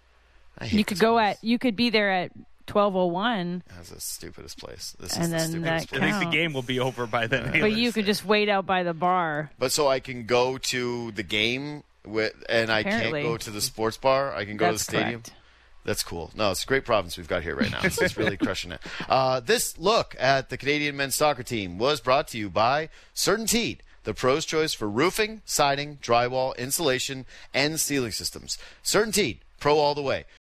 B: I hate
D: You could
B: this
D: go
B: place.
D: at. You could be there at twelve oh one.
B: That's the stupidest place. This
D: And
B: is the
D: then
B: stupidest
D: that
C: I
B: place.
C: think the
D: Counts.
C: game will be over by then.
D: But
C: anyways.
D: you could just wait out by the bar.
B: But so I can go to the game with, and I
D: Apparently.
B: can't go to the sports bar. I can go
D: That's
B: to the stadium.
D: correct.
B: That's cool. No, it's a great province we've got here right now. So it's really crushing it. Uh, this look at the Canadian men's soccer team was brought to you by CertainTeed, the pro's choice for roofing, siding, drywall, insulation, and ceiling systems. CertainTeed, pro all the way.